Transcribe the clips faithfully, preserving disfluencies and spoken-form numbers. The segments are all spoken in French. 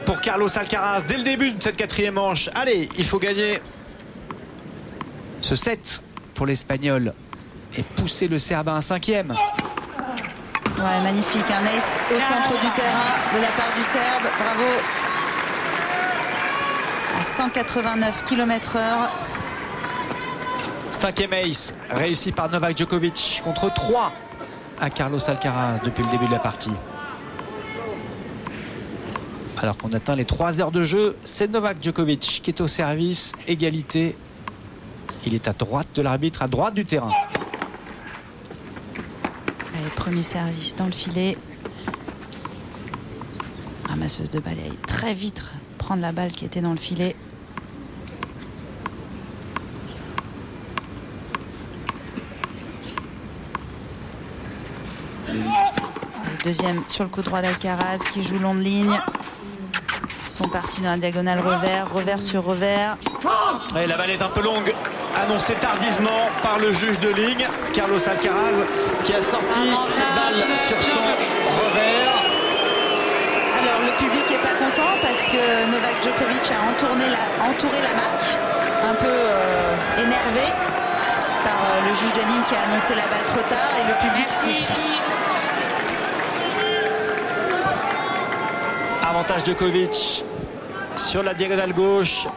pour Carlos Alcaraz dès le début de cette quatrième manche. Allez, il faut gagner ce set pour l'Espagnol et pousser le Serbe à un cinquième. Ouais, magnifique, un ace au centre du terrain de la part du Serbe, bravo. À cent quatre-vingt-neuf kilomètres heure. Cinquième ace réussi par Novak Djokovic contre trois à Carlos Alcaraz depuis le début de la partie. Alors qu'on atteint les trois heures de jeu, c'est Novak Djokovic qui est au service, égalité. Il est à droite de l'arbitre, à droite du terrain. Allez, premier service dans le filet. Ramasseuse de balle, elle très vite prendre la balle qui était dans le filet. Deuxième sur le coup droit d'Alcaraz qui joue long de ligne. Ils sont partis dans la diagonale revers, revers sur revers. Et la balle est un peu longue, annoncée tardivement par le juge de ligne, Carlos Alcaraz, qui a sorti cette balle sur son revers. Alors le public n'est pas content parce que Novak Djokovic a entouré la, entouré la marque, un peu euh, énervé par euh, le juge de ligne qui a annoncé la balle trop tard et le public siffle. Avantage Djokovic sur la diagonale gauche.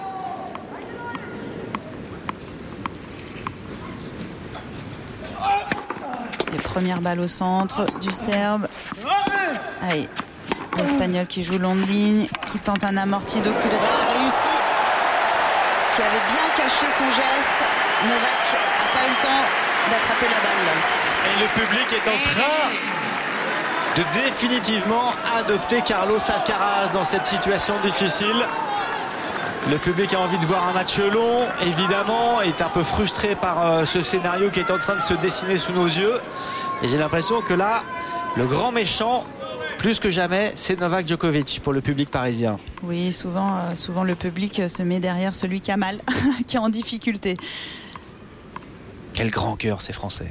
Les premières balles au centre du Serbe. Allez, l'Espagnol qui joue long de ligne, qui tente un amorti de coup droit, réussi, qui avait bien caché son geste. Novak n'a pas eu le temps d'attraper la balle. Et le public est en train de définitivement adopter Carlos Alcaraz dans cette situation difficile. Le public a envie de voir un match long, évidemment, est un peu frustré par euh, ce scénario qui est en train de se dessiner sous nos yeux. Et j'ai l'impression que là, le grand méchant, plus que jamais, c'est Novak Djokovic pour le public parisien. Oui, souvent, euh, souvent le public se met derrière celui qui a mal, qui est en difficulté. Quel grand cœur, ces Français.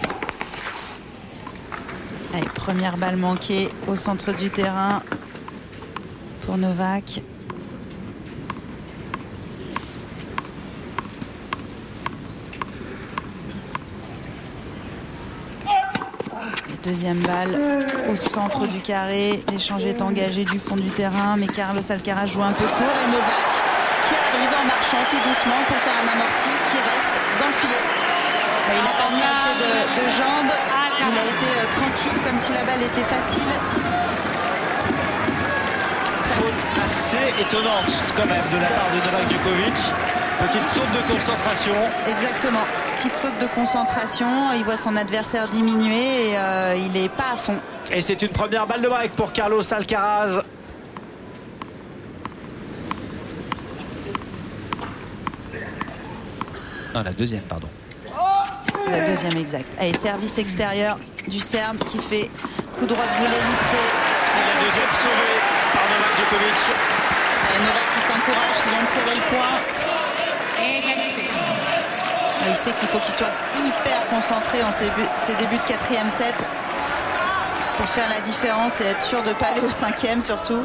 Allez, première balle manquée au centre du terrain pour Novak. Et deuxième balle au centre du carré. L'échange est engagé du fond du terrain, mais Carlos Alcaraz joue un peu court et Novak qui arrive en marchant tout doucement pour faire un amorti qui reste dans le filet. Il n'a pas mis assez de, de jambes. Il a été euh, tranquille, comme si la balle était facile. Faute assez étonnante quand même de la part de Novak Djokovic. Petite saute de concentration. Exactement. Petite saute de concentration. Il voit son adversaire diminuer et euh, il n'est pas à fond. Et c'est une première balle de break pour Carlos Alcaraz. Non, la deuxième, pardon. La deuxième exact. Allez, service extérieur du Serbe qui fait coup droit de volée lifté. Et la deuxième sauvée par Novak Djokovic. Allez, Novak qui s'encourage, qui vient de serrer le point. Il sait qu'il faut qu'il soit hyper concentré en ses, ses débuts de quatrième set pour faire la différence et être sûr de ne pas aller au cinquième surtout.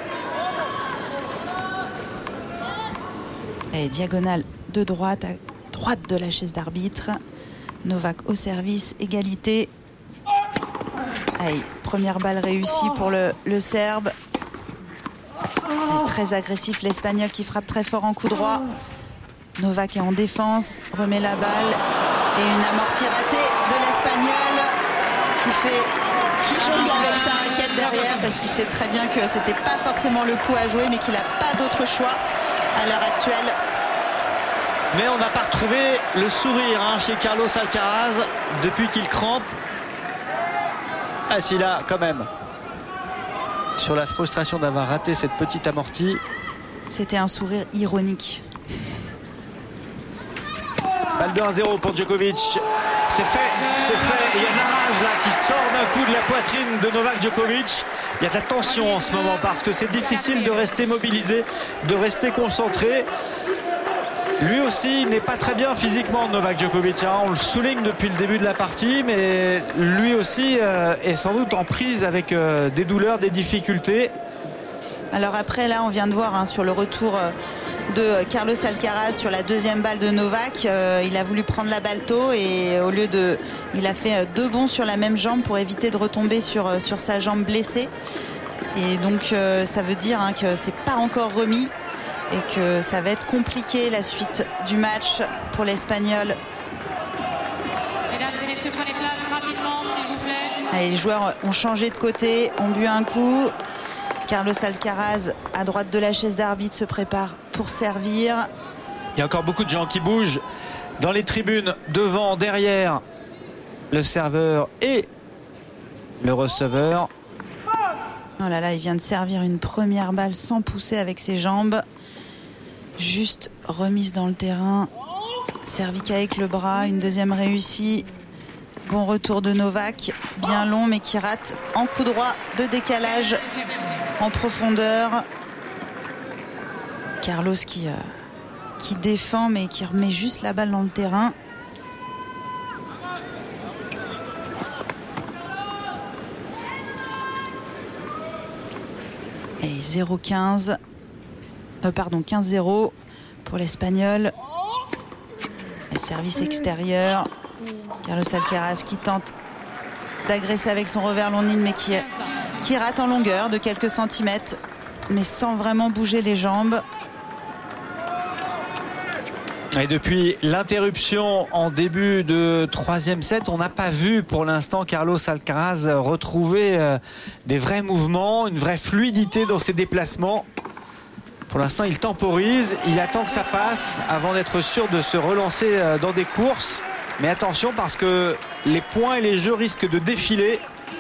Allez, diagonale de droite à droite de la chaise d'arbitre. Novak au service, égalité. Allez, première balle réussie pour le, le Serbe. Allez, très agressif l'Espagnol qui frappe très fort en coup droit. Novak est en défense, remet la balle et une amortie ratée de l'Espagnol qui fait, qui jongle avec sa raquette derrière parce qu'il sait très bien que c'était pas forcément le coup à jouer mais qu'il n'a pas d'autre choix à l'heure actuelle. Mais on n'a pas retrouvé le sourire hein, chez Carlos Alcaraz depuis qu'il crampe. Ah si là, quand même. Sur la frustration d'avoir raté cette petite amortie. C'était un sourire ironique. Balle de un zéro pour Djokovic. C'est fait, c'est fait. Et il y a de la rage là qui sort d'un coup de la poitrine de Novak Djokovic. Il y a de la tension en ce moment parce que c'est difficile de rester mobilisé, de rester concentré. Lui aussi n'est pas très bien physiquement, Novak Djokovic. Hein. On le souligne depuis le début de la partie, mais lui aussi euh, est sans doute en prise avec euh, des douleurs, des difficultés. Alors après, là, on vient de voir hein, sur le retour de Carlos Alcaraz sur la deuxième balle de Novak, euh, il a voulu prendre la balle tôt et au lieu de, il a fait deux bonds sur la même jambe pour éviter de retomber sur, sur sa jambe blessée. Et donc euh, ça veut dire hein, que c'est pas encore remis et que ça va être compliqué la suite du match pour l'Espagnol. Mesdames et messieurs, prenez place rapidement, s'il vous plaît. Allez, les joueurs ont changé de côté, ont bu un coup. Carlos Alcaraz, à droite de la chaise d'arbitre, se prépare pour servir. Il y a encore beaucoup de gens qui bougent dans les tribunes, devant, derrière le serveur et le receveur. Oh là là, il vient de servir une première balle sans pousser avec ses jambes. Juste remise dans le terrain. Servi qu'avec le bras, une deuxième réussie. Bon retour de Novak, bien long mais qui rate en coup droit de décalage en profondeur. Carlos qui, euh, qui défend mais qui remet juste la balle dans le terrain. Et zéro quinze. Euh, pardon, quinze zéro pour l'Espagnol. Le service extérieur. Carlos Alcaraz qui tente d'agresser avec son revers long ligne mais qui, qui rate en longueur de quelques centimètres mais sans vraiment bouger les jambes. Et depuis l'interruption en début de troisième set, on n'a pas vu pour l'instant Carlos Alcaraz retrouver euh, des vrais mouvements, une vraie fluidité dans ses déplacements. Pour l'instant, il temporise, il attend que ça passe avant d'être sûr de se relancer euh, dans des courses. Mais attention parce que les points et les jeux risquent de défiler.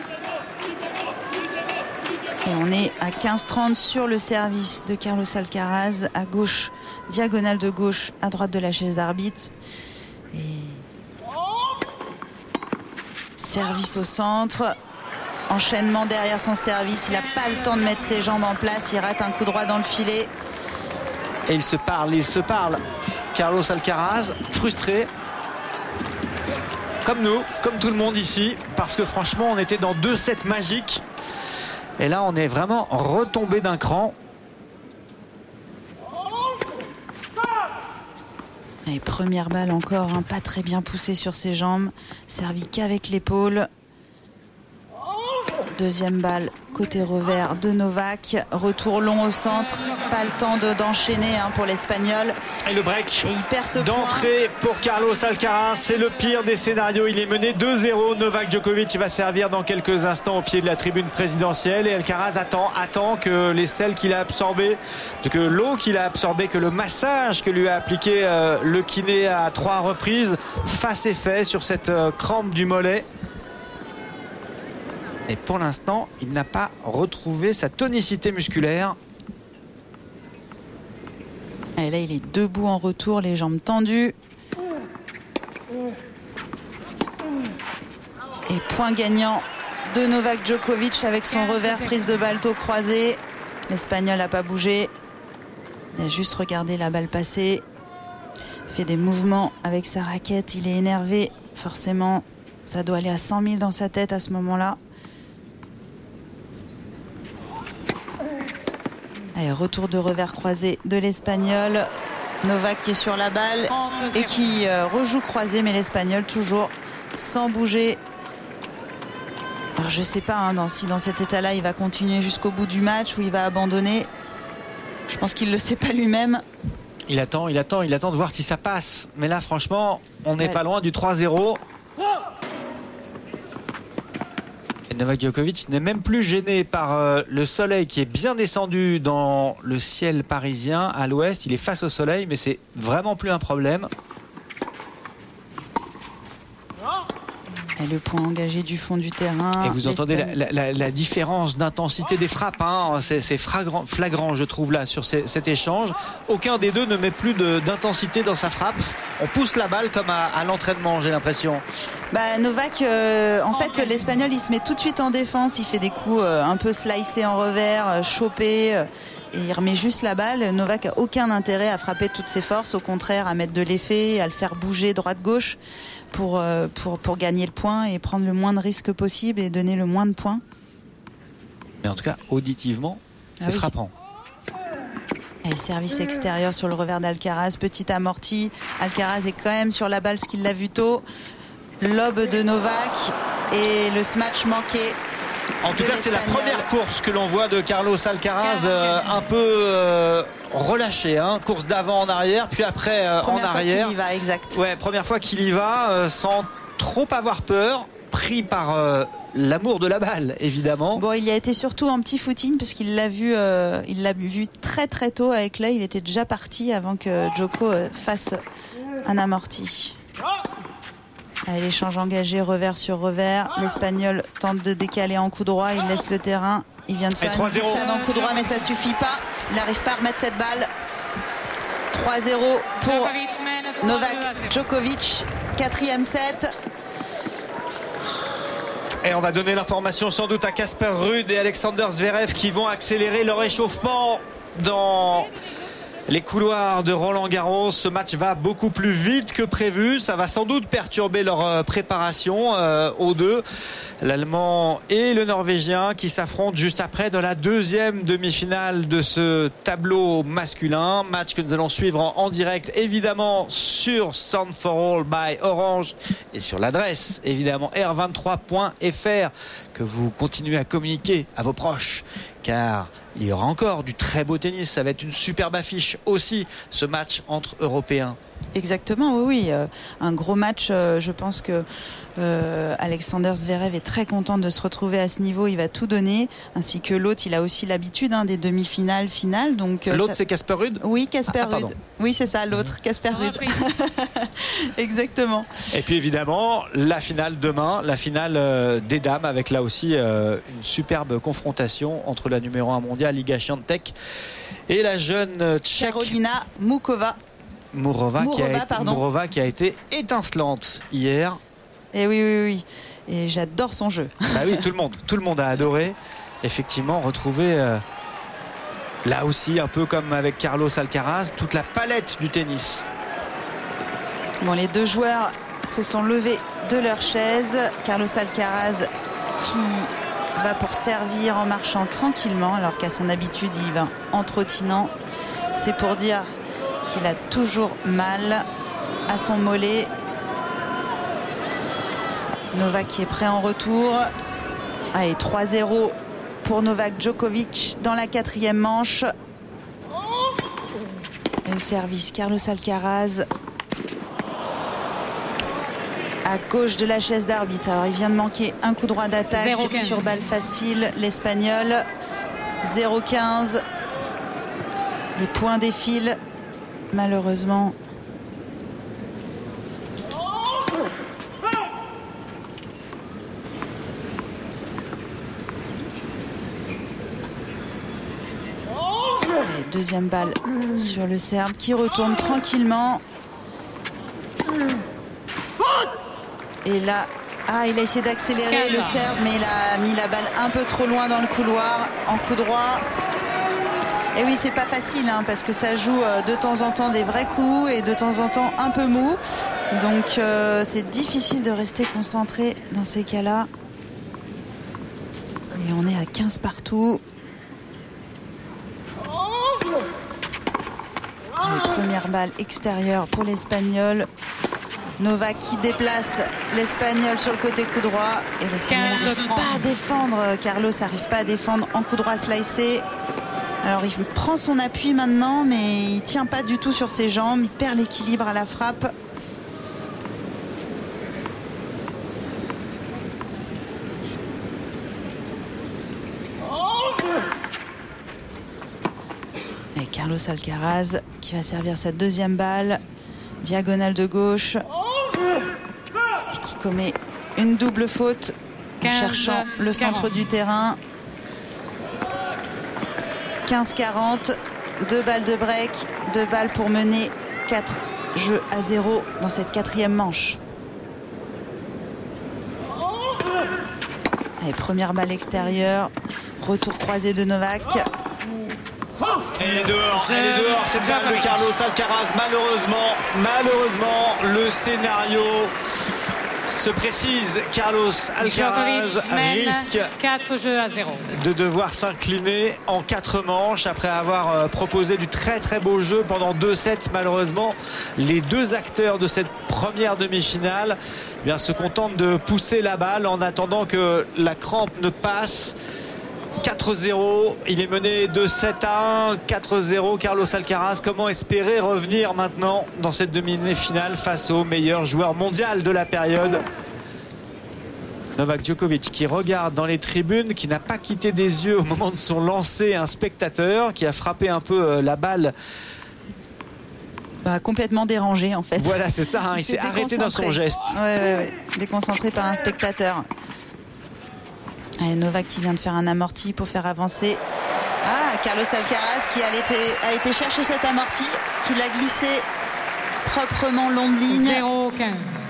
Et on est à quinze trente sur le service de Carlos Alcaraz, à gauche, diagonale de gauche, à droite de la chaise d'arbitre. Et service au centre, enchaînement derrière son service, il n'a pas le temps de mettre ses jambes en place, il rate un coup droit dans le filet. Et il se parle, il se parle. Carlos Alcaraz, frustré. Comme nous, comme tout le monde ici, parce que franchement, on était dans deux sets magiques. Et là, on est vraiment retombé d'un cran. Et première balle encore, hein, pas très bien poussée sur ses jambes, servi qu'avec l'épaule. Deuxième balle, côté revers de Novak. Retour long au centre. Pas le temps de, d'enchaîner hein, pour l'Espagnol. Et le break Et il perd ce d'entrée pour Carlos Alcaraz. C'est le pire des scénarios. Il est mené deux zéro. Novak Djokovic va servir dans quelques instants au pied de la tribune présidentielle. Et Alcaraz attend, attend que les sels qu'il a absorbés, que l'eau qu'il a absorbée, que le massage que lui a appliqué euh, le kiné à trois reprises fasse effet sur cette euh, crampe du mollet. Et pour l'instant, il n'a pas retrouvé sa tonicité musculaire. Et là, il est debout en retour, les jambes tendues. Et point gagnant de Novak Djokovic avec son revers, prise de balle tôt croisée. L'Espagnol n'a pas bougé. Il a juste regardé la balle passer. Il fait des mouvements avec sa raquette. Il est énervé. Forcément, ça doit aller à cent mille dans sa tête à ce moment-là. Allez, retour de revers croisé de l'Espagnol. Novak qui est sur la balle et qui euh, rejoue croisé, mais l'Espagnol toujours sans bouger. Alors je sais pas hein, dans, si dans cet état-là il va continuer jusqu'au bout du match ou il va abandonner. Je pense qu'il le sait pas lui-même. Il attend, il attend, il attend de voir si ça passe. Mais là franchement, on n'est ouais. pas loin du trois zéro. Novak Djokovic n'est même plus gêné par euh, le soleil qui est bien descendu dans le ciel parisien à l'ouest. Il est face au soleil, mais c'est vraiment plus un problème. Et le point engagé du fond du terrain. Et vous entendez la, la, la, la différence d'intensité des frappes. Hein. C'est, c'est flagrant, flagrant, je trouve, là, sur ces, cet échange. Aucun des deux ne met plus de, d'intensité dans sa frappe. On pousse la balle comme à, à l'entraînement, j'ai l'impression. Bah, Novak, euh, en fait, l'Espagnol, il se met tout de suite en défense. Il fait des coups euh, un peu slicés en revers, euh, chopés. Euh, et il remet juste la balle. Novak a aucun intérêt à frapper de toutes ses forces. Au contraire, à mettre de l'effet, à le faire bouger droite-gauche pour, euh, pour, pour gagner le point et prendre le moins de risques possible et donner le moins de points. Mais en tout cas, auditivement, c'est ah oui. frappant. Et service extérieur sur le revers d'Alcaraz, petit amorti. Alcaraz est quand même sur la balle, ce qu'il l'a vu tôt. Lob de Novak et le smash manqué. En tout cas, c'est la première course que l'on voit de Carlos Alcaraz, euh, un peu euh, relâché, hein. Course d'avant en arrière, puis après euh, en arrière. Première fois qu'il y va, exact. Ouais, première fois qu'il y va, euh, sans trop avoir peur, pris par euh, l'amour de la balle, évidemment. Bon, il y a été surtout en petit footing parce qu'il l'a vu, euh, il l'a vu très très tôt avec l'œil. Il était déjà parti avant que Djoko euh, fasse un amorti. Allez, l'échange engagé, revers sur revers. L'Espagnol tente de décaler en coup droit. Il laisse le terrain. Il vient de faire une glissade en coup droit, mais ça suffit pas. Il n'arrive pas à remettre cette balle. trois zéro pour Novak Djokovic. Quatrième set. Et on va donner l'information sans doute à Casper Ruud et Alexander Zverev qui vont accélérer leur échauffement dans les couloirs de Roland-Garros. Ce match va beaucoup plus vite que prévu. Ça va sans doute perturber leur préparation euh, aux deux. L'Allemand et le Norvégien qui s'affrontent juste après dans la deuxième demi-finale de ce tableau masculin. Match que nous allons suivre en, en direct évidemment sur Sound for All by Orange et sur l'adresse évidemment r vingt-trois point f r que vous continuez à communiquer à vos proches car il y aura encore du très beau tennis. Ça va être une superbe affiche aussi, ce match entre Européens. Exactement, oui, oui. Euh, un gros match. Euh, je pense que euh, Alexander Zverev est très content de se retrouver à ce niveau. Il va tout donner, ainsi que l'autre. Il a aussi l'habitude hein, des demi-finales, finales. Donc euh, l'autre, ça... c'est Casper Ruud. Oui, Casper ah, Ruud. Oui, c'est ça, l'autre, Casper Ruud. Exactement. Et puis évidemment, la finale demain, la finale euh, des dames, avec là aussi euh, une superbe confrontation entre la numéro un mondiale Iga Świątek et la jeune Tchèque Karolina Mukova. Mourova, Mourova, qui a été, pardon. Mourova qui a été étincelante hier. Et oui, oui, oui. Et j'adore son jeu. Bah oui, tout le monde, tout le monde a adoré. Effectivement, retrouver euh, là aussi, un peu comme avec Carlos Alcaraz, toute la palette du tennis. Bon, les deux joueurs se sont levés de leur chaise. Carlos Alcaraz qui va pour servir en marchant tranquillement, alors qu'à son habitude, il va en trottinant. C'est pour dire qu'il a toujours mal à son mollet. Novak qui est prêt en retour. Allez, trois zéro pour Novak Djokovic dans la quatrième manche. Et au service, Carlos Alcaraz à gauche de la chaise d'arbitre. Alors il vient de manquer un coup droit d'attaque sur balle facile, l'Espagnol. zéro quinze. Les points défilent. Malheureusement. Et deuxième balle sur le Serbe qui retourne tranquillement. Et là, ah, il a essayé d'accélérer le Serbe, mais il a mis la balle un peu trop loin dans le couloir, en coup droit. Et oui, c'est pas facile hein, parce que ça joue euh, de temps en temps des vrais coups et de temps en temps un peu mou. Donc euh, c'est difficile de rester concentré dans ces cas-là. Et on est à quinze partout. Et première balle extérieure pour l'Espagnol. Novak qui déplace l'Espagnol sur le côté coup droit. Et l'Espagnol n'arrive pas à défendre. Carlos n'arrive pas à défendre en coup droit slicé. Alors il prend son appui maintenant, mais il ne tient pas du tout sur ses jambes. Il perd l'équilibre à la frappe. Et Carlos Alcaraz qui va servir sa deuxième balle. Diagonale de gauche. Et qui commet une double faute en cherchant le centre du terrain. quinze quarante, deux balles de break, deux balles pour mener quatre jeux à zéro dans cette quatrième manche. Allez, première balle extérieure, retour croisé de Novak. Elle est dehors, elle est dehors cette balle de Carlos Alcaraz. Malheureusement, malheureusement, le scénario se précise, Carlos Alcaraz risque quatre jeux à zéro. de devoir s'incliner en quatre manches après avoir proposé du très très beau jeu pendant deux sets. Malheureusement, les deux acteurs de cette première demi-finale eh bien, se contentent de pousser la balle en attendant que la crampe ne passe. quatre zéro, il est mené de sept à un, quatre zéro. Carlos Alcaraz, comment espérer revenir maintenant dans cette demi-finale face au meilleur joueur mondial de la période? Novak Djokovic qui regarde dans les tribunes, qui n'a pas quitté des yeux au moment de son lancer un spectateur, qui a frappé un peu la balle. Bah, complètement dérangé en fait. Voilà, c'est ça, hein, il, il s'est arrêté dans son geste. Ouais, ouais, ouais. Déconcentré par un spectateur. Et Novak qui vient de faire un amorti pour faire avancer. Ah, Carlos Alcaraz qui a été, a été chercher cet amorti, qui l'a glissé proprement long de ligne. zéro quinze.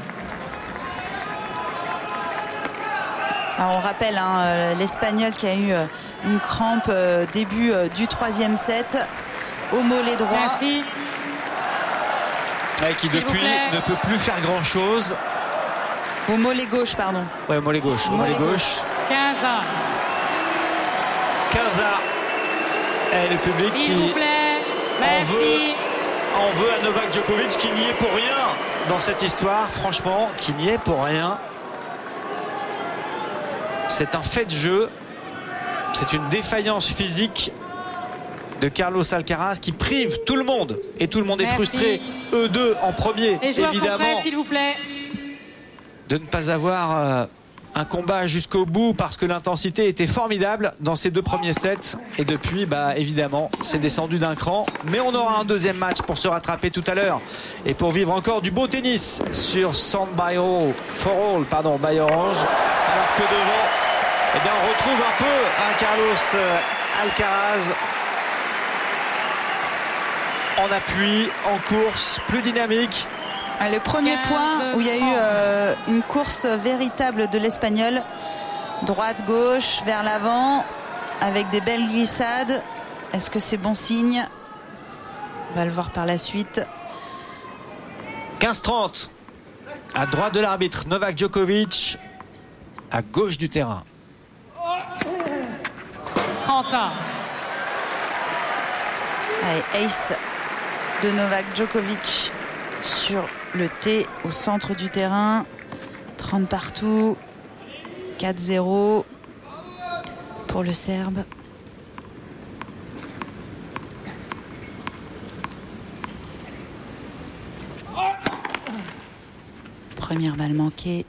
Alors on rappelle hein, l'Espagnol qui a eu une crampe début du troisième set au mollet droit. Merci. Ouais, qui depuis ne peut plus faire grand chose. Au mollet gauche, pardon. Ouais, au mollet gauche. Au mollet gauche. quinze à. quinze à. Et le public S'il qui vous plaît. en Merci. veut, en veut à Novak Djokovic qui n'y est pour rien dans cette histoire. Franchement, qui n'y est pour rien. C'est un fait de jeu. C'est une défaillance physique de Carlos Alcaraz qui prive tout le monde. Et tout le monde est Merci. frustré. Eux deux en premier, Les joueurs évidemment. sont prêts, s'il vous plaît. De ne pas avoir euh, un combat jusqu'au bout parce que l'intensité était formidable dans ces deux premiers sets. Et depuis, bah, évidemment, c'est descendu d'un cran. Mais on aura un deuxième match pour se rattraper tout à l'heure et pour vivre encore du beau tennis sur Sand by All, for All, pardon, by Orange. Alors que devant, eh bien, on retrouve un peu un Carlos euh, Alcaraz en appui, en course, plus dynamique. Le premier point où il y a eu euh, une course véritable de l'Espagnol, droite, gauche, vers l'avant, avec des belles glissades. Est-ce que c'est bon signe? On va le voir par la suite. quinze trente à droite de l'arbitre, Novak Djokovic à gauche du terrain. trente à. Allez, ace de Novak Djokovic sur le T au centre du terrain. trente partout. quatre zéro pour le Serbe. Première balle manquée.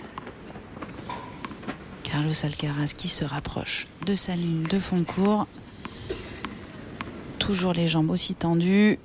Carlos Alcaraz qui se rapproche de sa ligne de fond de court. Toujours les jambes aussi tendues.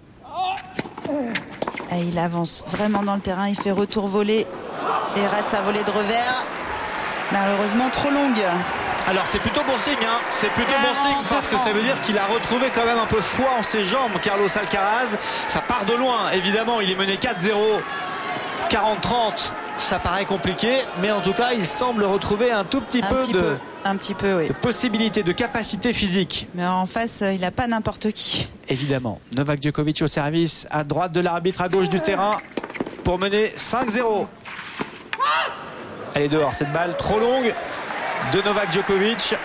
Et il avance vraiment dans le terrain. Il fait retour volé et rate sa volée de revers. Malheureusement trop longue. Alors c'est plutôt bon signe, hein. C'est plutôt bon signe parce que ça veut dire qu'il a retrouvé quand même un peu foi en ses jambes, Carlos Alcaraz. Ça part de loin, évidemment. Il est mené quatre zéro, quarante trente. Ça paraît compliqué, mais en tout cas, il semble retrouver un tout petit un peu, petit de, peu un petit peu, oui. de possibilité, de capacité physique. Mais en face, il n'a pas n'importe qui. Évidemment. Novak Djokovic au service, à droite de l'arbitre, à gauche du terrain, pour mener cinq zéro. Elle est dehors, cette balle trop longue de Novak Djokovic.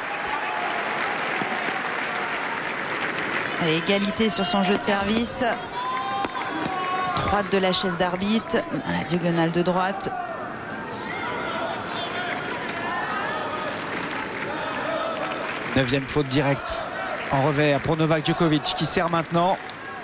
Et égalité sur son jeu de service. Droite de la chaise d'arbitre, à la diagonale de droite. Neuvième faute directe en revers pour Novak Djokovic qui sert maintenant.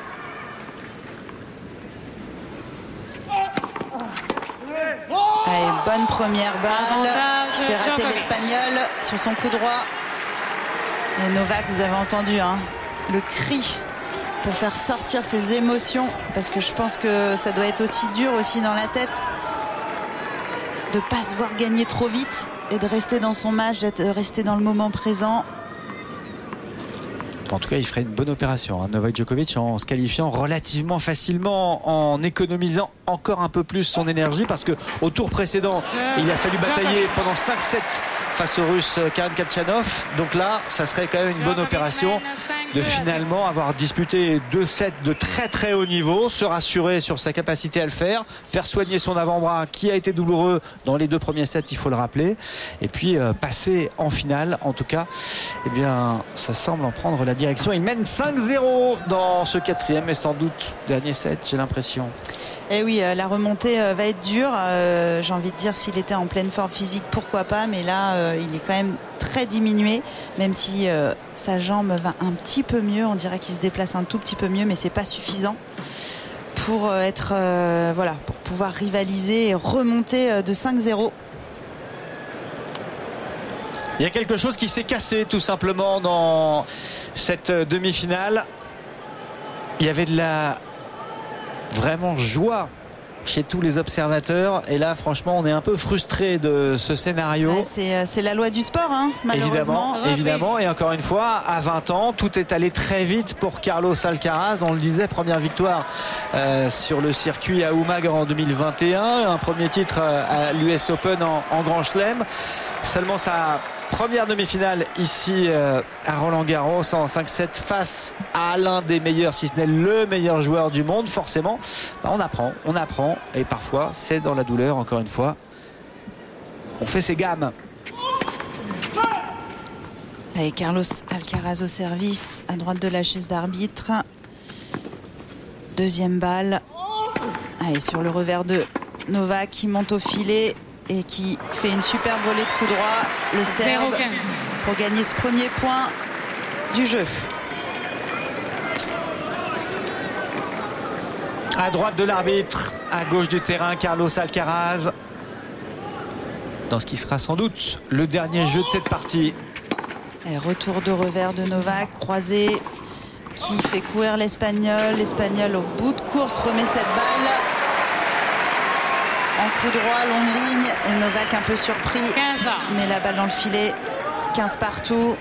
Allez, bonne première balle qui fait rater Djokovic. l'Espagnol sur son coup droit. Et Novak, vous avez entendu hein, le cri pour faire sortir ses émotions, parce que je pense que ça doit être aussi dur aussi dans la tête de pas se voir gagner trop vite et de rester dans son match, d'être resté dans le moment présent. En tout cas, il ferait une bonne opération, hein, Novak Djokovic, en se qualifiant relativement facilement, en économisant encore un peu plus son énergie, parce que au tour précédent, il a fallu batailler pendant cinq sept face au Russe Karen Khachanov. Donc là, ça serait quand même une bonne opération. de finalement avoir disputé deux sets de très très haut niveau, se rassurer sur sa capacité à le faire, faire soigner son avant-bras qui a été douloureux dans les deux premiers sets, il faut le rappeler, et puis euh, passer en finale. En tout cas, eh bien, ça semble en prendre la direction. Il mène cinq zéro dans ce quatrième et sans doute dernier set, j'ai l'impression. Et oui, euh, la remontée euh, va être dure. Euh, j'ai envie de dire, s'il était en pleine forme physique, pourquoi pas, mais là, euh, il est quand même très diminué, même si euh, sa jambe va un petit peu mieux. On dirait qu'il se déplace un tout petit peu mieux, mais c'est pas suffisant pour euh, être euh, voilà, pour pouvoir rivaliser et remonter euh, de cinq zéro. Il y a quelque chose qui s'est cassé tout simplement dans cette demi-finale. Il y avait de la vraiment joie chez tous les observateurs, et là franchement on est un peu frustré de ce scénario. Ouais, c'est, c'est la loi du sport, hein, malheureusement. Évidemment, évidemment, et encore une fois, à vingt ans, tout est allé très vite pour Carlos Alcaraz. On le disait, première victoire euh, sur le circuit à Umag en deux mille vingt et un, un premier titre à l'U S Open en, en Grand Chelem. Seulement sa première demi-finale ici euh, à Roland-Garros en cinq sept face à l'un des meilleurs, si ce n'est le meilleur joueur du monde. Forcément, bah, on apprend, on apprend, et parfois c'est dans la douleur. Encore une fois, on fait ses gammes. Allez, Carlos Alcaraz au service, à droite de la chaise d'arbitre. Deuxième balle. Allez, sur le revers de Novak qui monte au filet et qui fait une super volée de coup droit. Le Serbe pour gagner ce premier point du jeu. À droite de l'arbitre, à gauche du terrain, Carlos Alcaraz. Dans ce qui sera sans doute le dernier jeu de cette partie. Et retour de revers de Novak, croisé, qui fait courir l'Espagnol. L'Espagnol au bout de course remet cette balle en coup droit, longue ligne, et Novak un peu surpris, met la balle dans le filet. Quinze partout.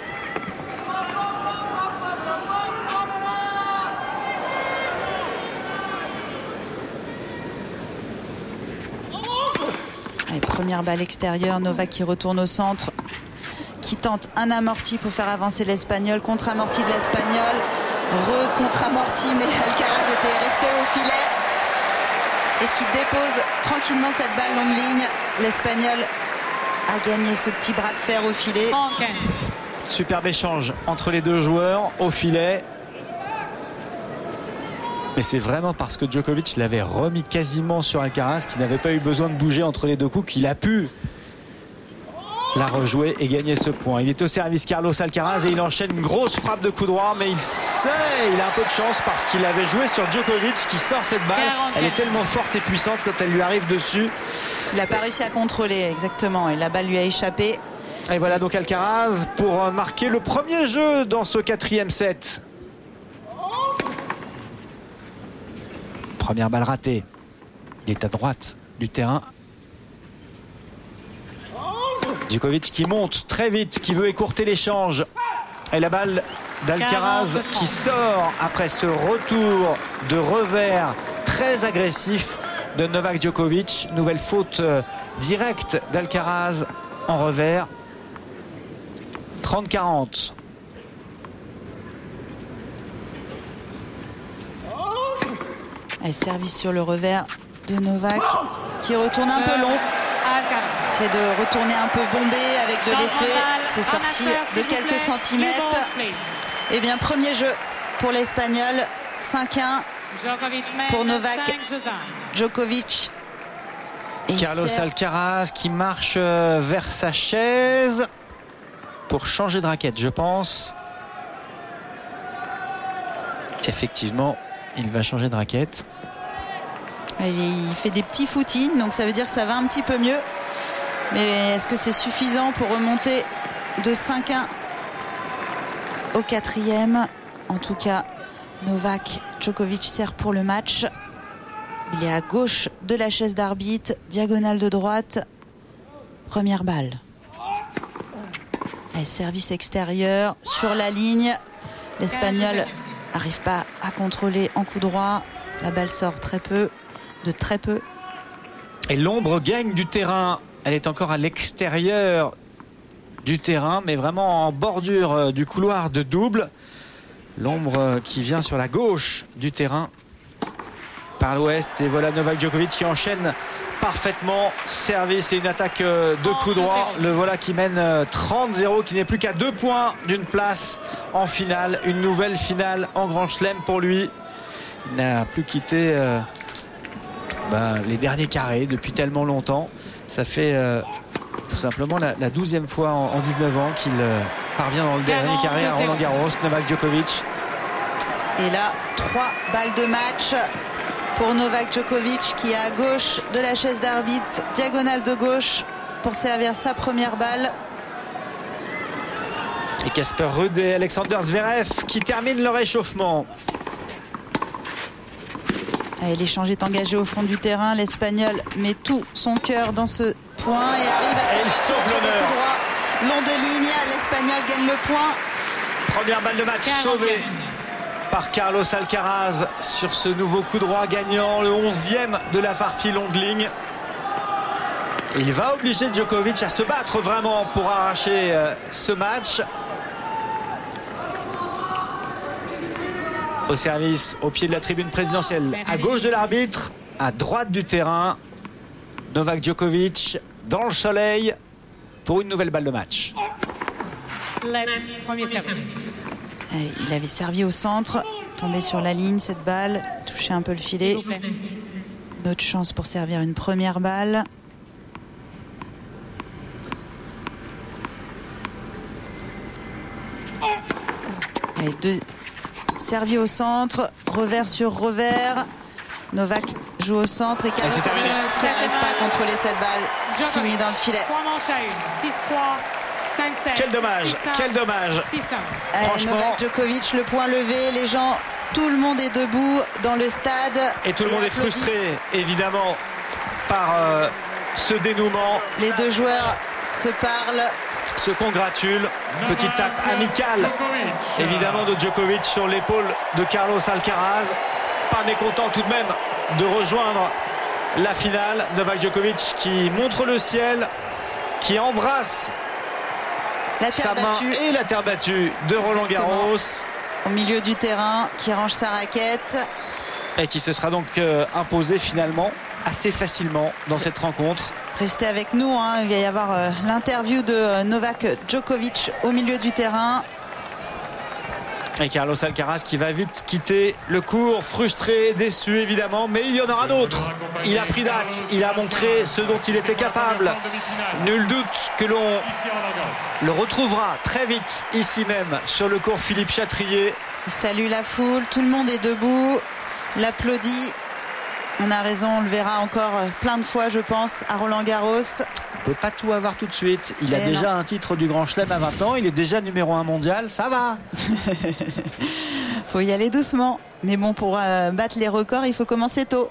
Allez, première balle extérieure, Novak qui retourne au centre, qui tente un amorti pour faire avancer l'Espagnol, contre-amorti de l'Espagnol, re-contre-amorti, mais Alcaraz était resté au filet et qui dépose tranquillement cette balle longue ligne. L'Espagnol a gagné ce petit bras de fer au filet. Superbe échange entre les deux joueurs au filet. Mais c'est vraiment parce que Djokovic l'avait remis quasiment sur Alcaraz, qu'il n'avait pas eu besoin de bouger entre les deux coups, qu'il a pu la rejouer et gagner ce point. Il est au service, Carlos Alcaraz, et il enchaîne une grosse frappe de coup droit, mais il sait, il a un peu de chance parce qu'il avait joué sur Djokovic qui sort cette balle. Elle est tellement forte et puissante quand elle lui arrive dessus. Il n'a pas réussi à contrôler, exactement, et la balle lui a échappé. Et voilà donc Alcaraz pour marquer le premier jeu dans ce quatrième set. Première balle ratée. Il est à droite du terrain. Djokovic qui monte très vite, qui veut écourter l'échange. Et la balle d'Alcaraz qui sort après ce retour de revers très agressif de Novak Djokovic. Nouvelle faute directe d'Alcaraz en revers. trente quarante. Et service sur le revers de Novak qui retourne un peu long. C'est de retourner un peu bombé avec de l'effet. C'est sorti de quelques centimètres. Et bien, premier jeu pour l'Espagnol. cinq un pour Novak Djokovic. Et Carlos Alcaraz qui marche vers sa chaise pour changer de raquette, je pense. Effectivement, il va changer de raquette. Il fait des petits footings, donc ça veut dire que ça va un petit peu mieux. Mais est-ce que c'est suffisant pour remonter de cinq un au quatrième? En tout cas, Novak Djokovic sert pour le match. Il est à gauche de la chaise d'arbitre, diagonale de droite. Première balle. Allez, service extérieur sur la ligne. L'Espagnol n'arrive pas à contrôler en coup droit. La balle sort très peu, de très peu. Et l'ombre gagne du terrain. Elle est encore à l'extérieur du terrain, mais vraiment en bordure du couloir de double. L'ombre qui vient sur la gauche du terrain par l'ouest. Et voilà Novak Djokovic qui enchaîne parfaitement. Service et une attaque de coup droit. Le voilà qui mène trente zéro, qui n'est plus qu'à deux points d'une place en finale. Une nouvelle finale en Grand Chelem pour lui. Il n'a plus quitté euh, bah, les derniers carrés depuis tellement longtemps. Ça fait euh, tout simplement la, la douzième fois en, en dix-neuf ans qu'il euh, parvient dans le dernier carré à Roland Garros. Novak Djokovic. Et là, trois balles de match pour Novak Djokovic qui est à gauche de la chaise d'arbitre, diagonale de gauche pour servir sa première balle. Et Casper Ruud et Alexander Zverev qui terminent leur échauffement. L'échange est engagé au fond du terrain. L'Espagnol met tout son cœur dans ce point et arrive à faire il sauve l'honneur. Long de ligne, l'Espagnol gagne le point. Première balle de match sauvée par Carlos Alcaraz sur ce nouveau coup droit gagnant, le onzième de la partie longue ligne. Il va obliger Djokovic à se battre vraiment pour arracher euh, ce match. Au service, au pied de la tribune présidentielle, à gauche de l'arbitre, à droite du terrain, Novak Djokovic dans le soleil pour une nouvelle balle de match. Premier service. Allez, il avait servi au centre, tombé sur la ligne cette balle, touché un peu le filet. Notre chance pour servir une première balle. Allez, deux servi au centre, revers sur revers. Novak joue au centre et Carlos Alcaraz qui n'arrive pas à contrôler cette balle. Fini dans le filet. six trois, cinq sept. Quel dommage, quel dommage. Allez, Novak Djokovic, le point levé, les gens, tout le monde est debout dans le stade. Et tout le monde est frustré, évidemment, par euh, ce dénouement. Les deux joueurs se parlent. Se congratulent. Petite tape amicale, évidemment, de Djokovic sur l'épaule de Carlos Alcaraz. Pas mécontent tout de même de rejoindre la finale. Novak Djokovic qui montre le ciel, qui embrasse la terre sa main battue. Et la terre battue de Roland Garros. Au milieu du terrain, qui range sa raquette. Et qui se sera donc euh, imposé finalement assez facilement dans cette rencontre. Restez avec nous, hein. Il va y avoir euh, l'interview de euh, Novak Djokovic au milieu du terrain. Et Carlos Alcaraz qui va vite quitter le court, frustré, déçu évidemment, mais il y en aura d'autres. Il a pris date, il a montré ce dont il était capable. Nul doute que l'on le retrouvera très vite ici même sur le court Philippe Chatrier. Il salue la foule, tout le monde est debout, l'applaudit. On a raison, on le verra encore plein de fois, je pense, à Roland Garros. On ne peut pas tout avoir tout de suite. Il a Et déjà non. un titre du Grand Chelem à vingt ans. Il est déjà numéro un mondial. Ça va. Faut y aller doucement. Mais bon, pour euh, battre les records, il faut commencer tôt.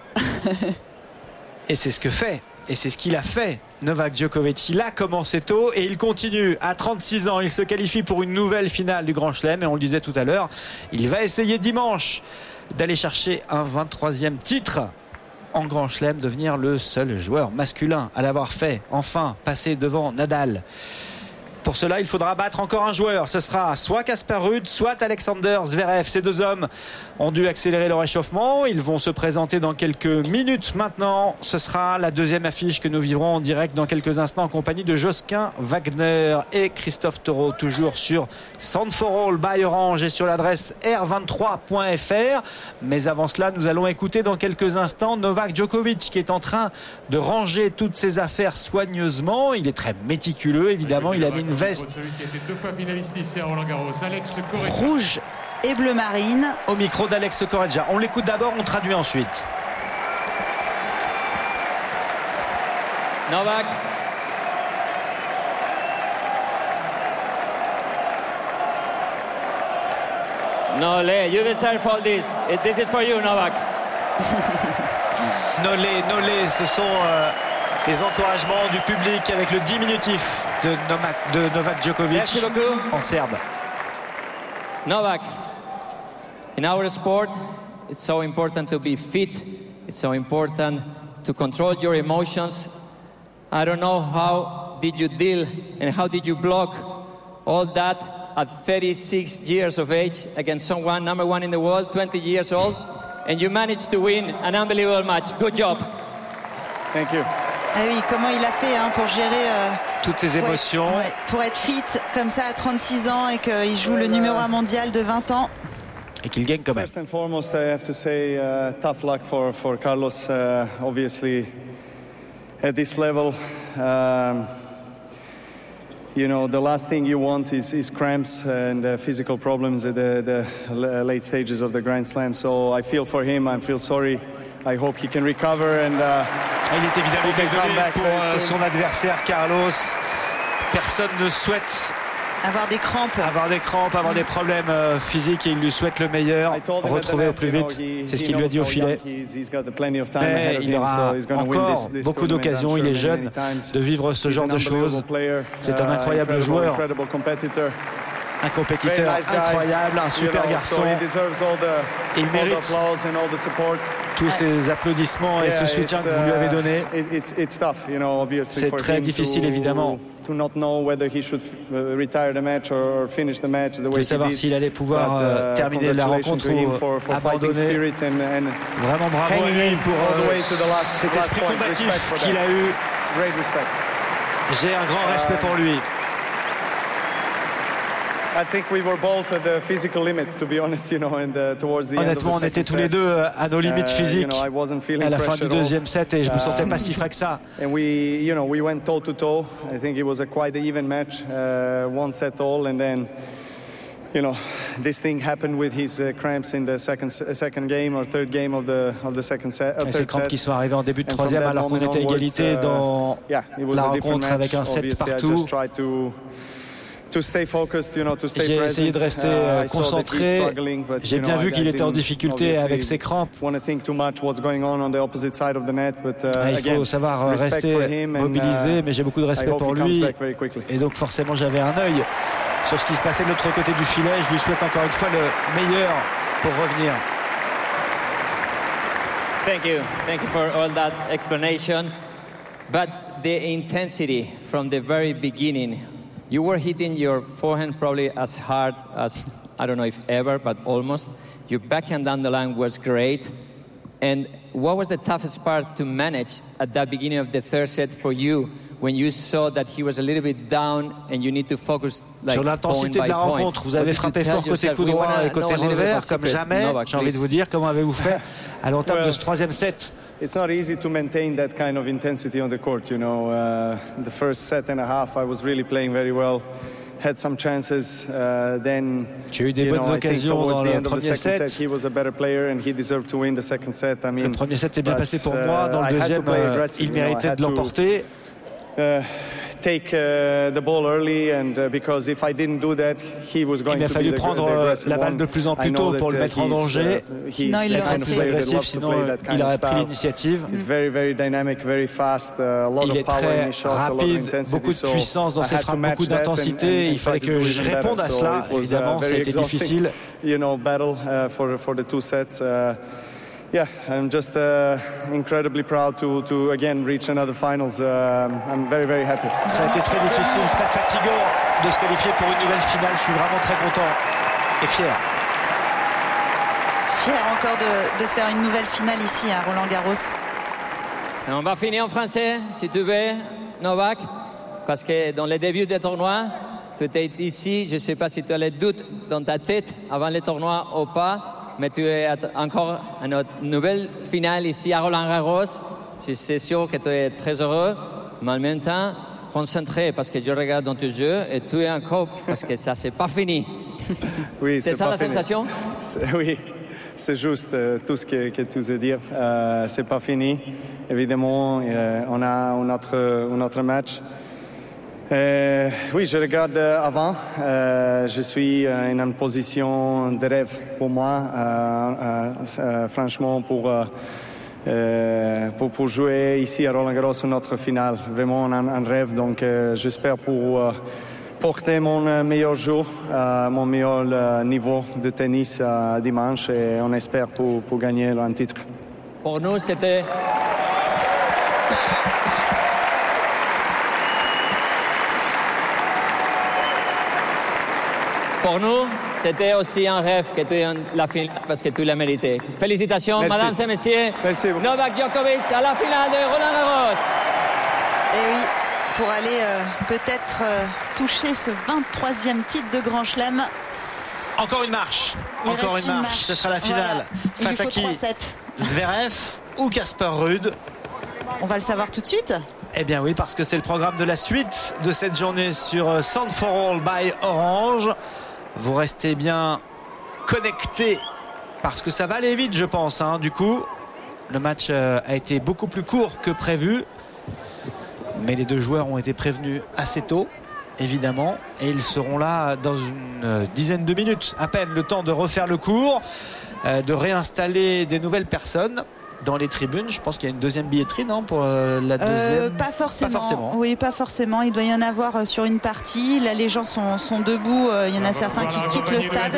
Et c'est ce que fait. Et c'est ce qu'il a fait. Novak Djokovic, il a commencé tôt et il continue. À trente-six ans, il se qualifie pour une nouvelle finale du Grand Chelem. Et on le disait tout à l'heure, il va essayer dimanche d'aller chercher un vingt-troisième titre en Grand Chelem, devenir le seul joueur masculin à l'avoir fait, enfin passer devant Nadal. Pour cela, il faudra battre encore un joueur. Ce sera soit Casper Ruud, soit Alexander Zverev. Ces deux hommes ont dû accélérer leur échauffement. Ils vont se présenter dans quelques minutes maintenant. Ce sera la deuxième affiche que nous vivrons en direct dans quelques instants en compagnie de Josquin Wagner et Christophe Taureau, toujours sur Sound for All by Orange et sur l'adresse r vingt-trois point f r. Mais avant cela, nous allons écouter dans quelques instants Novak Djokovic qui est en train de ranger toutes ses affaires soigneusement. Il est très méticuleux, évidemment. Il a mis une veste rouge et bleu marine. Au micro d'Alex Correggia. On l'écoute d'abord, on traduit ensuite. Novak. Nolé, you deserve all this. This is for you, Novak. Nolé, Nolé, ce sont euh, les encouragements du public avec le diminutif de Novak, de Novak Djokovic en serbe. Novak, in our sport, it's so important to be fit. It's so important to control your emotions. I don't know how did you deal and how did you block all that at thirty-six years of age against someone number one in the world, twenty years old, and you managed to win an unbelievable match. Good job. Thank you. Ah oui, comment il a fait hein, pour gérer euh, toutes ces pour émotions. Être, ouais, pour être fit comme ça à trente-six ans et qu'il joue le numéro un mondial de vingt ans. Et qu'il gagne quand même. First and foremost, I have to say uh, tough luck for, for Carlos. Uh, obviously, at this level, um, you know, the last thing you want is, is cramps and uh, physical problems at the, the late stages of the Grand Slam. So I feel for him. I feel sorry. I hope he can recover and. Uh, Il est évidemment désolé pour euh, son adversaire Carlos. Personne ne souhaite avoir des crampes, avoir des crampes, avoir des problèmes euh, physiques et il lui souhaite le meilleur, retrouver au plus vite. C'est ce qu'il lui a dit au filet. Mais il aura encore beaucoup d'occasions. Il est jeune de vivre ce genre de choses. C'est un incroyable joueur. Un compétiteur incroyable, un super garçon. Il mérite tous ces applaudissements et ce soutien que vous lui avez donné. C'est très difficile évidemment de savoir s'il allait pouvoir uh, terminer la rencontre ou abandonner. Vraiment bravo à lui pour uh, cet esprit combatif qu'il a eu. J'ai un grand respect pour lui. Honnêtement, on était tous les deux à nos limites physiques à la fin du deuxième set et je me sentais pas si frais que ça. And we, you know, we went toe to toe. I think it was a quite even match, uh, one set all, and then, you know, this thing happened with his uh, cramps in the second second game or third game of the of the second set. Uh, et ces crampes qui sont arrivées en début de troisième alors qu'on était à égalité dans uh, yeah, la rencontre avec un set partout. J'ai essayé de rester concentré. J'ai bien vu qu'il était en difficulté avec ses crampes. Il faut savoir rester mobilisé, mais j'ai beaucoup de respect pour lui. Et donc forcément j'avais un œil sur ce qui se passait de l'autre côté du filet. Je lui souhaite encore une fois le meilleur pour revenir. Thank you. Thank you for all that explanation. But the intensity from the very beginning. You were hitting your forehand probably as hard as, I don't know if ever, but almost. Your backhand down the line was great. And what was the toughest part to manage at that beginning of the third set for you when you saw that he was a little bit down and you need to focus like sur l'intensité de la rencontre, vous avez frappé fort côté coup droit et côté revers comme jamais. J'ai envie de vous dire, comment avez-vous fait à l'entame de ce troisième set? It's not easy to maintain that kind of intensity on the court, you know. Uh, the first set and a half, I was really playing very well. Had some chances. Uh, then, J'ai eu des bonnes know, occasions dans le premier set. set. He was a better player and he deserved to win the second set. I mean, le premier set s'est bien passé pour moi. Dans le deuxième, uh, il méritait de l'emporter. Uh, take uh, the ball early and uh, because if I didn't do that he was going il a to fallu be the, prendre the la balle de plus en plus tôt pour le mettre en danger. Uh, sinon il aurait plus agressif, sinon il aurait pris l'initiative. Very, very dynamic, very fast, uh, a lot il est of power très in his shots, rapide, beaucoup de puissance dans ses frappes, beaucoup d'intensité. Il fallait que je réponde à cela. Évidemment, ça a été difficile. You know, battle uh, for for the two sets. Uh, Yeah, I'm just uh, incredibly proud to, to again reach another finals. Uh, I'm very, very happy. Ça a été très difficile, très fatigant de se qualifier pour une nouvelle finale. Je suis vraiment très content et fier. Fier encore de, de faire une nouvelle finale ici à Roland-Garros. On va finir en français, si tu veux, Novak, parce que dans le début du tournoi, tu étais ici. Je ne sais pas si tu as les doutes dans ta tête avant le tournoi ou pas. Mais tu es encore à notre nouvelle finale ici à Roland-Garros. C'est sûr que tu es très heureux, mais en même temps concentré parce que je regarde dans tes yeux et tu es encore parce que ça c'est pas fini. Oui, c'est ça la fini. sensation? Oui, c'est juste euh, tout ce que, que tu veux dire. Euh, c'est pas fini. Évidemment, euh, on a un autre, un autre match. Euh, oui, je regarde avant. Euh, je suis en une position de rêve pour moi, euh, euh, franchement, pour, euh, pour, pour jouer ici à Roland-Garros une autre finale. Vraiment un, un rêve. Donc, euh, j'espère pour euh, porter mon meilleur jeu, euh, mon meilleur euh, niveau de tennis euh, dimanche, et on espère pour, pour gagner un titre. Pour nous, c'était. Pour nous, c'était aussi un rêve que tu aies la finale parce que tu l'as mérité. Félicitations, Merci. mesdames et messieurs. Merci. Novak Djokovic à la finale de Roland Garros. Et oui, pour aller euh, peut-être euh, toucher ce vingt-troisième titre de Grand Chelem. Encore une marche. Il Encore reste une une marche. marche. Ce sera la finale. Voilà. Il Face lui à faut qui? trois sept. Zverev ou Casper Ruud? On va le savoir tout de suite. Eh bien oui, parce que c'est le programme de la suite de cette journée sur Sound for All by Orange. Vous restez bien connectés parce que ça va aller vite, je pense. Hein. Du coup, le match a été beaucoup plus court que prévu. Mais les deux joueurs ont été prévenus assez tôt, évidemment. Et ils seront là dans une dizaine de minutes. À peine le temps de refaire le cours, de réinstaller des nouvelles personnes dans les tribunes. Je pense qu'il y a une deuxième billetterie, non, pour la deuxième euh, pas, forcément. pas forcément. Oui, pas forcément. Il doit y en avoir sur une partie. Là, les gens sont, sont debout. Il y en a certains qui quittent le stade.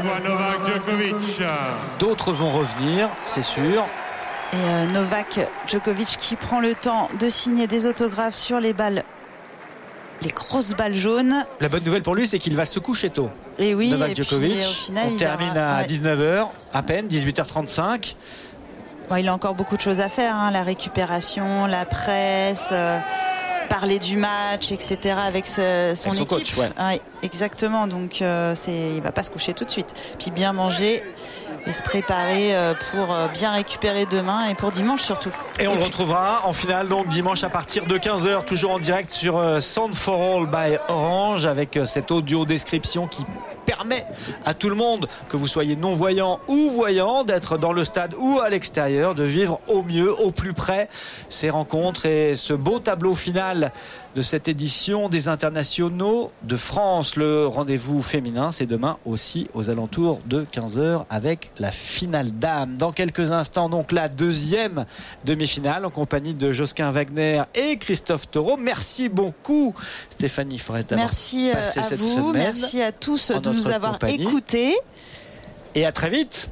D'autres vont revenir, c'est sûr. Et euh, Novak Djokovic qui prend le temps de signer des autographes sur les balles, les grosses balles jaunes. La bonne nouvelle pour lui, c'est qu'il va se coucher tôt. Et oui, Novak et Djokovic. puis, au final, on il termine aura... à ouais. dix-neuf heures, à peine, dix-huit heures trente-cinq. Bon, il a encore beaucoup de choses à faire, hein, la récupération, la presse, euh, parler du match, et cetera avec ce, son, avec son équipe. coach, ouais. Ouais, exactement, donc euh, c'est, il va pas se coucher tout de suite. Puis bien manger et se préparer euh, pour euh, bien récupérer demain et pour dimanche surtout. Et on et le puis... retrouvera en finale donc dimanche à partir de quinze heures, toujours en direct sur euh, Sound for All by Orange, avec euh, cette audio description qui permet à tout le monde, que vous soyez non-voyant ou voyant, d'être dans le stade ou à l'extérieur, de vivre au mieux, au plus près ces rencontres et ce beau tableau final de cette édition des internationaux de France. Le rendez-vous féminin, c'est demain aussi aux alentours de quinze heures avec la finale dames. Dans quelques instants, donc la deuxième demi-finale en compagnie de Josquin Wagner et Christophe Taureau. Merci beaucoup Stéphanie Forest d'avoir merci passé à cette vous, semaine. merci à tous de nous avoir compagnie. écoutés. Et à très vite.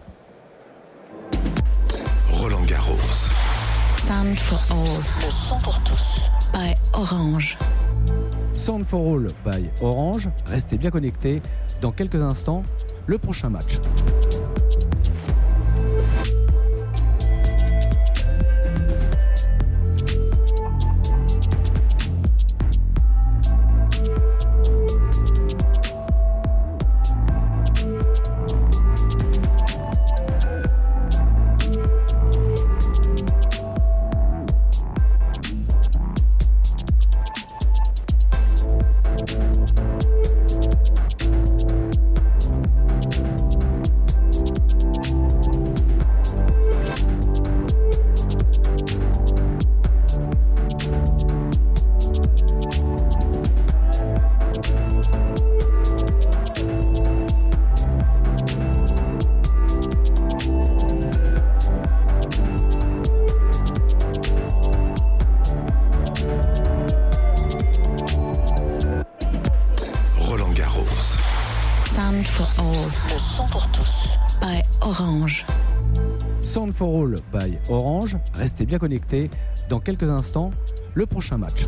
Roland Garros. Sound for All. Le son pour tous. By Orange. Sound for All by Orange. Restez bien connectés. Dans quelques instants, le prochain match. Sound for All by Orange. Restez bien connectés. Dans quelques instants, le prochain match.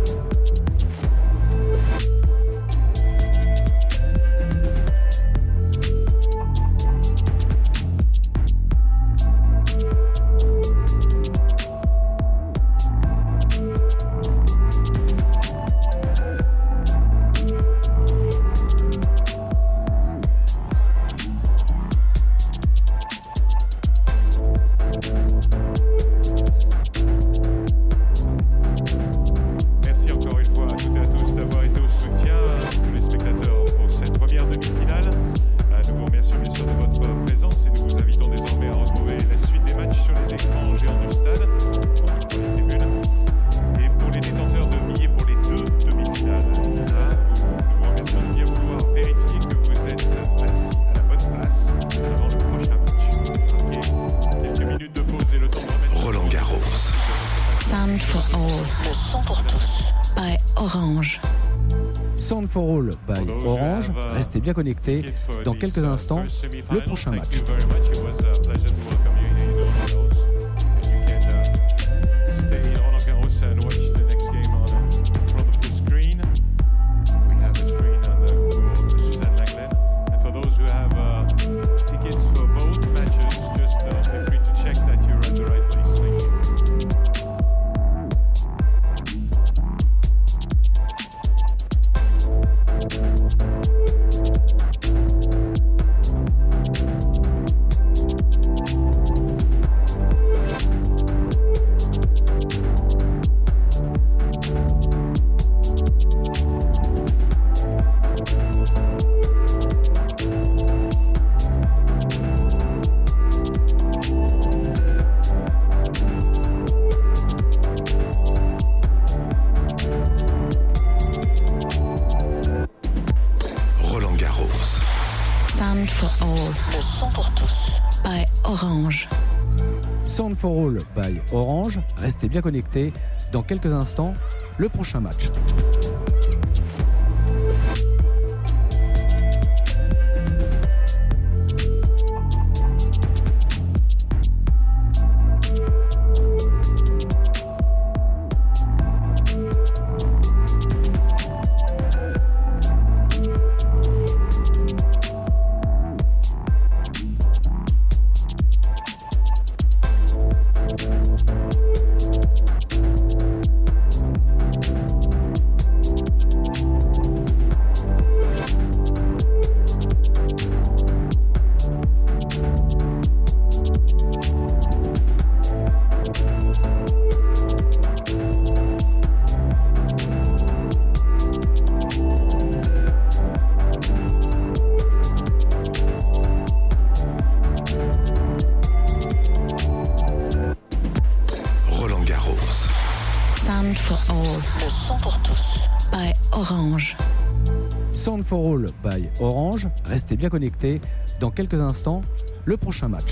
Sound for All by Orange. Restez bien connectés. Dans quelques instants, le prochain match. Sound for All by Orange. Restez bien connectés. Dans quelques instants, le prochain match. Sound for All by Orange. Restez bien connectés. Dans quelques instants, le prochain match.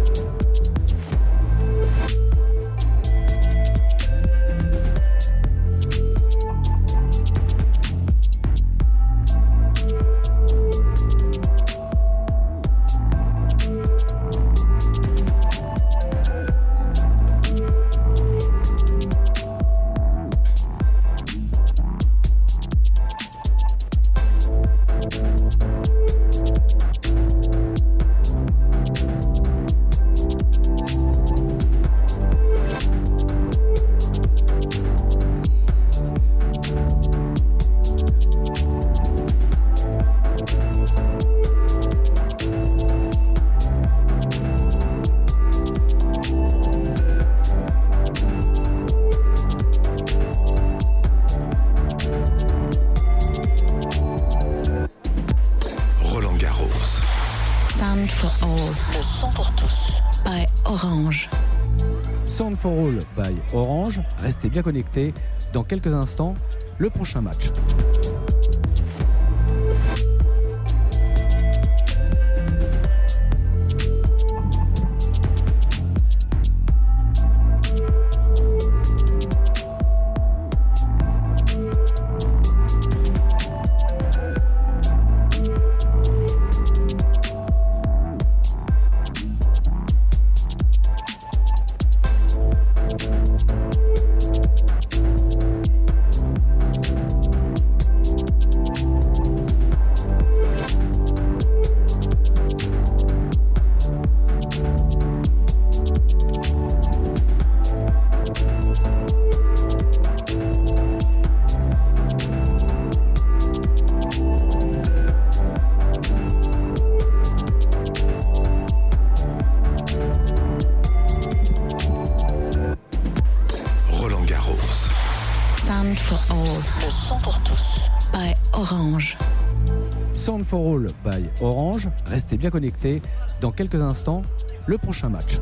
Sound for All by Orange. Restez bien connectés. Dans quelques instants, le prochain match. Sound for All by Orange. Restez bien connectés. Dans quelques instants, le prochain match.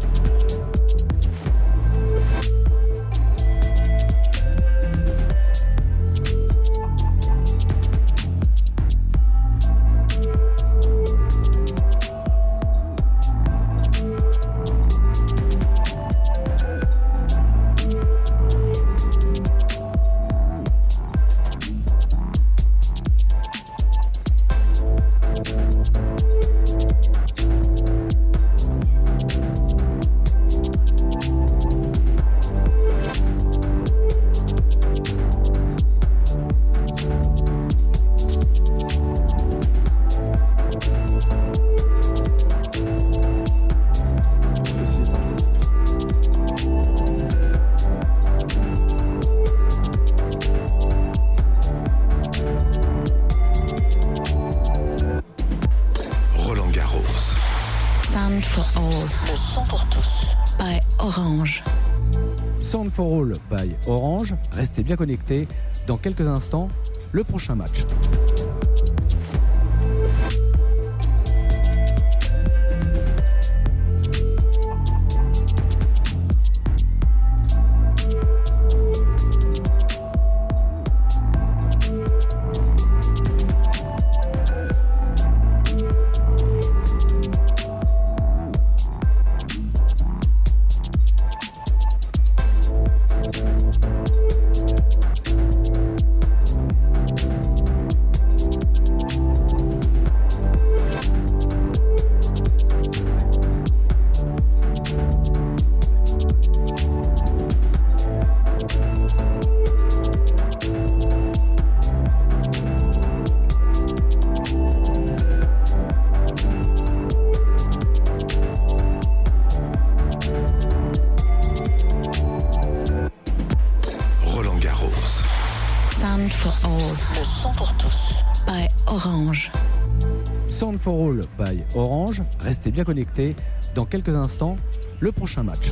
Sound for All by Orange. Restez bien connectés. Dans quelques instants, le prochain match. son pour tous. By Orange. Sound for All by Orange. Restez bien connectés. Dans quelques instants, le prochain match.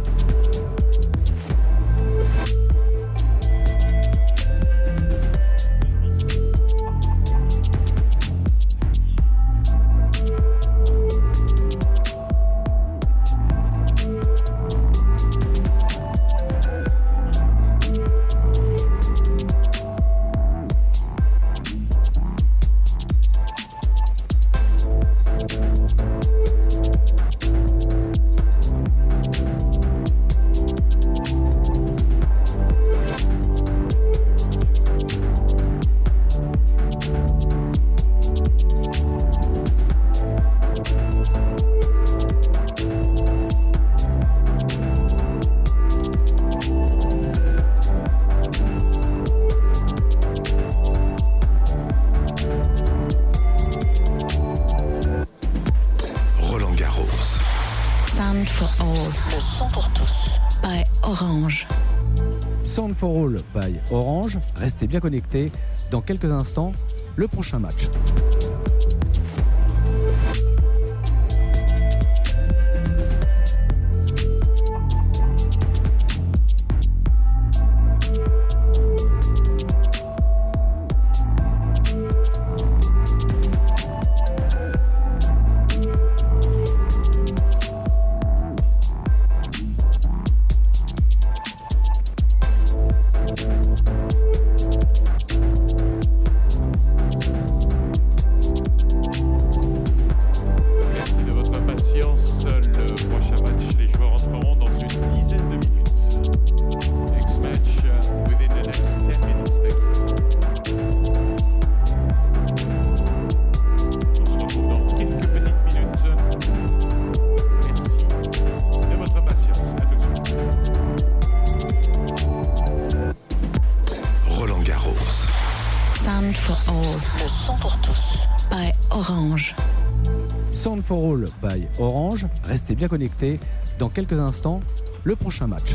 Sound for All by Orange. Restez bien connectés. Dans quelques instants, le prochain match. Sound for All by Orange. Restez bien connectés. Dans quelques instants, le prochain match.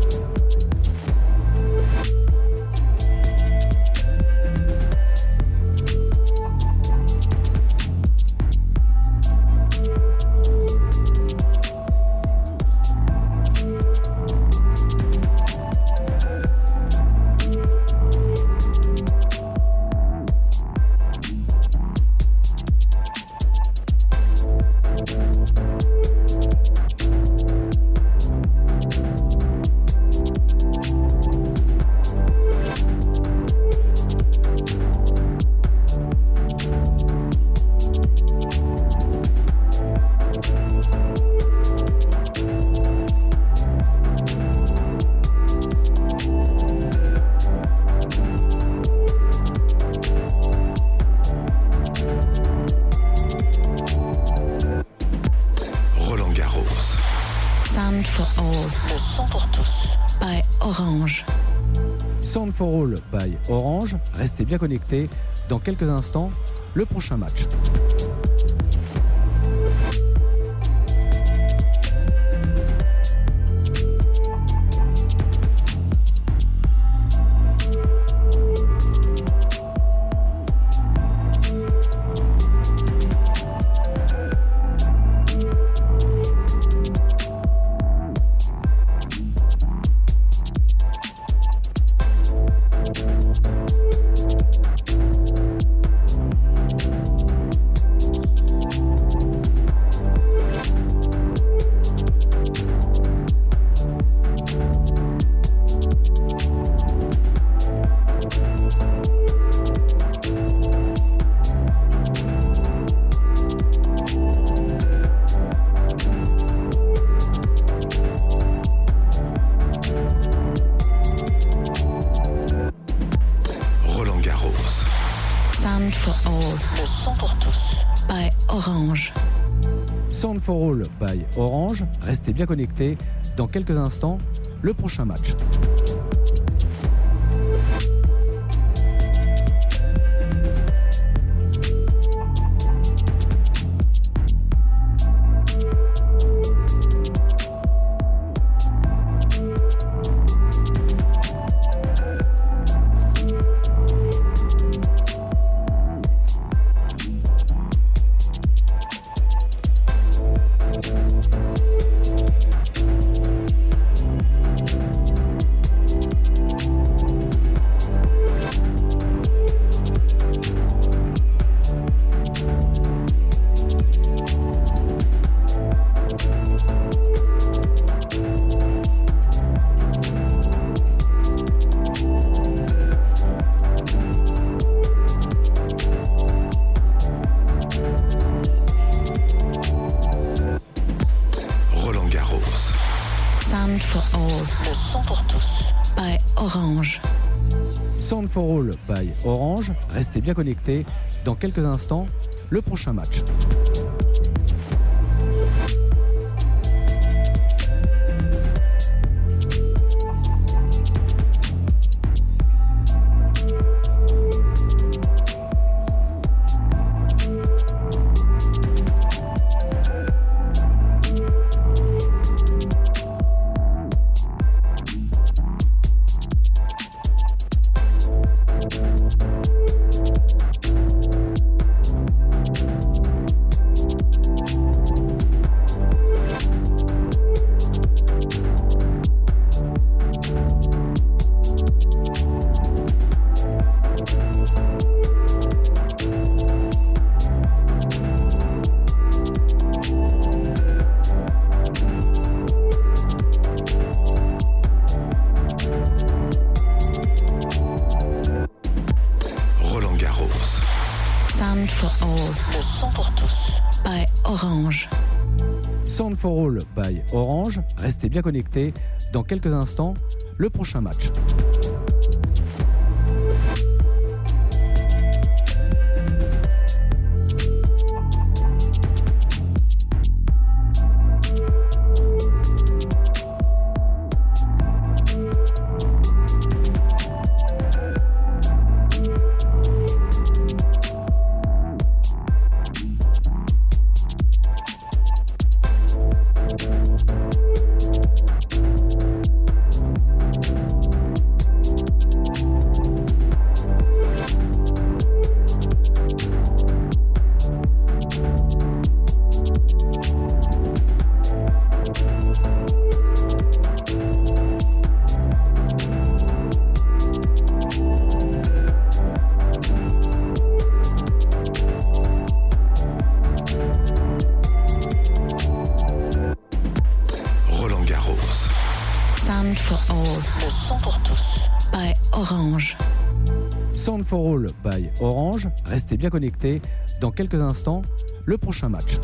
Sound for All by Orange. Restez bien connectés. Dans quelques instants, le prochain match. Sound for All by Orange. Restez bien connectés. Dans quelques instants, le prochain match. Sound for All. Le son pour tous. By Orange. Sound for All by Orange. Restez bien connectés. Dans quelques instants, le prochain match. Orange. Sound for All by Orange. Restez bien connectés. Dans quelques instants, le prochain match. Sound for All by Orange. Restez bien connectés. Dans quelques instants, le prochain match.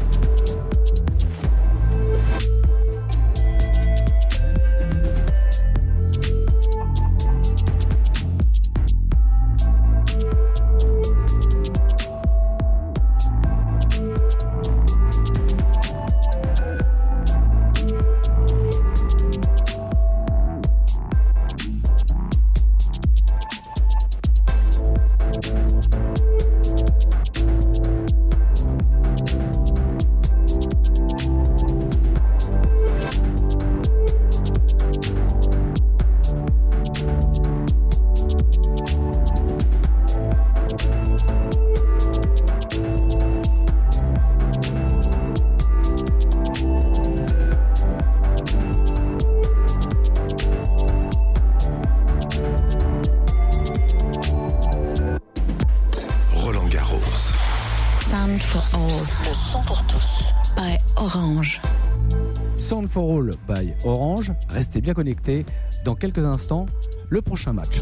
Sound for All by Orange. Restez bien connectés. Dans quelques instants, le prochain match.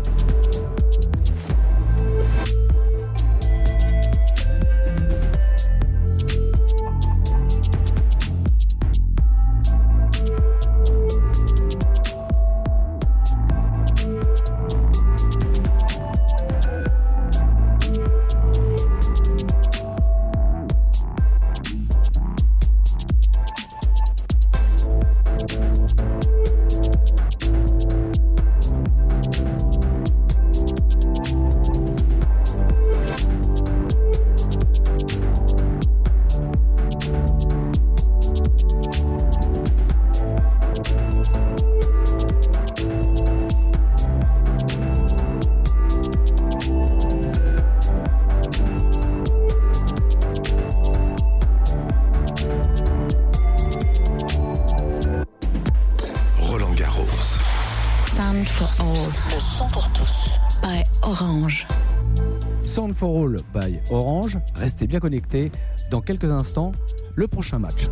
Le son pour tous. By Orange. Sound for All by Orange. Restez bien connectés. Dans quelques instants, le prochain match.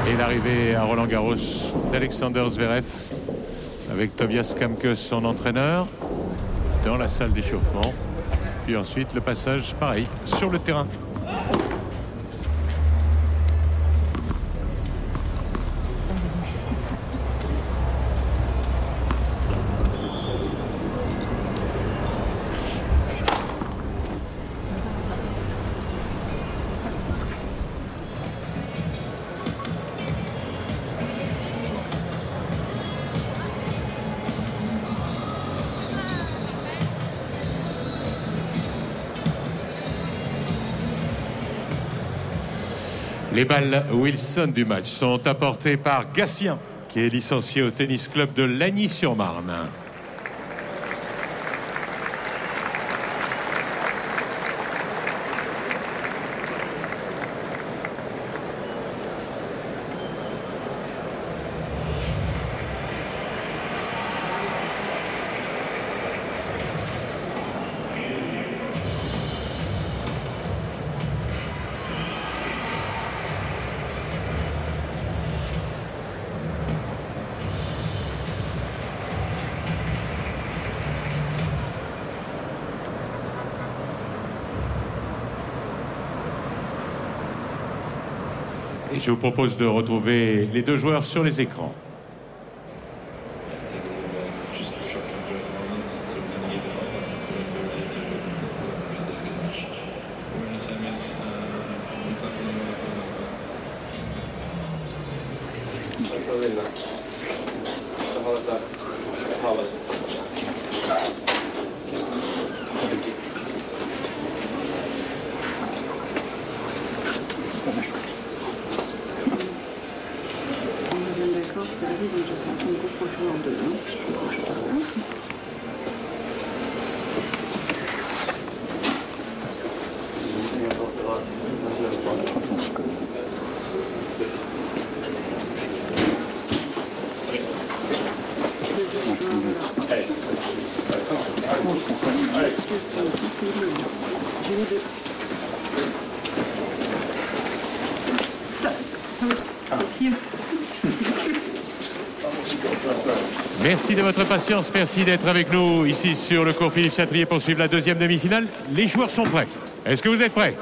Et l'arrivée à Roland-Garros d'Alexander Zverev avec Tobias Kamke, son entraîneur, dans la salle d'échauffement. Puis ensuite le passage pareil sur le terrain. Les balles Wilson du match sont apportées par Gatien, qui est licencié au tennis club de Lagny-sur-Marne. Et je vous propose de retrouver les deux joueurs sur les écrans. Merci de votre patience, merci d'être avec nous ici sur le court Philippe Chatrier pour suivre la deuxième demi-finale. Les joueurs sont prêts. Est-ce que vous êtes prêts ?